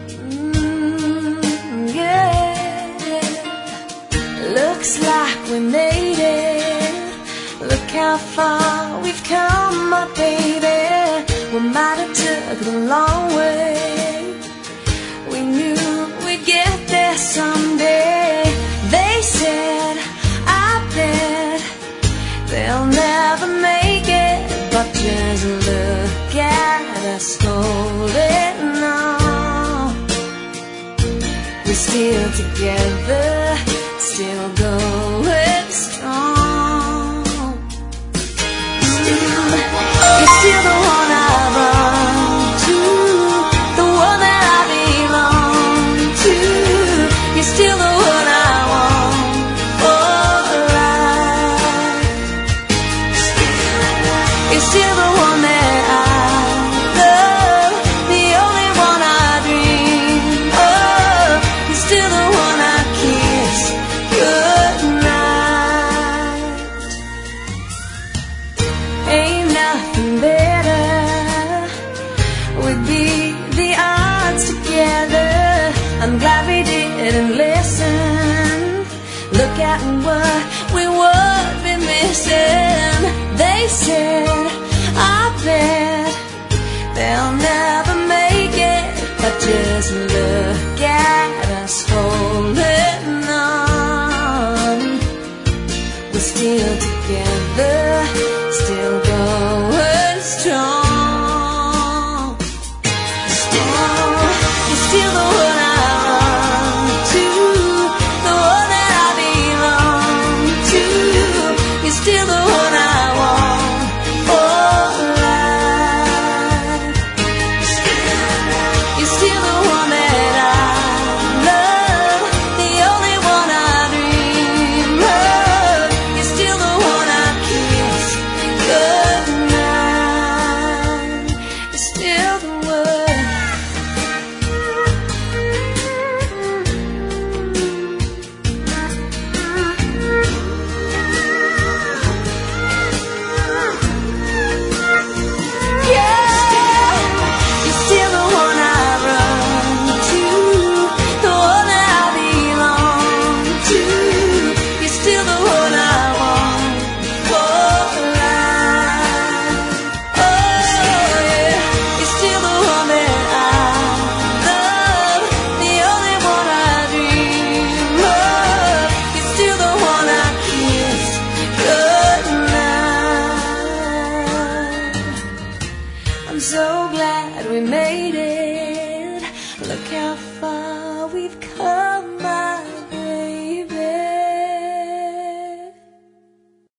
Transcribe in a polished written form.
Yeah, looks like we made it. Look how far we've come, my baby. We might have took the long way. We knew we'd get there someday. They said, I bet they'll never make it, but just look at us holding on. We're still together, still going strong. You're still the one I run to, the one that I belong to. You're still the one I want for life. You're still the one that I love, the only one I dream of. You're still the one I kiss goodnight. Ain't nothing better. We'd beat the odds together. I'm glad we didn't listen. Look at what we would be missing. They said, I bet they'll never make it, but just look at us holding on. We're still together, still going strong. You're still the one I run to, the one that I belong to. You're still the one I want for life. You're still the one that I love, the only one I dream of. You're still the one I kiss goodnight. You're still the one. You're still the one I run to, the one that I belong to. You're still the one I want for life. Oh yeah, you're still the one that I love, the only one I dream of. You're still the one I kiss goodnight. I'm so glad we made it. Look how far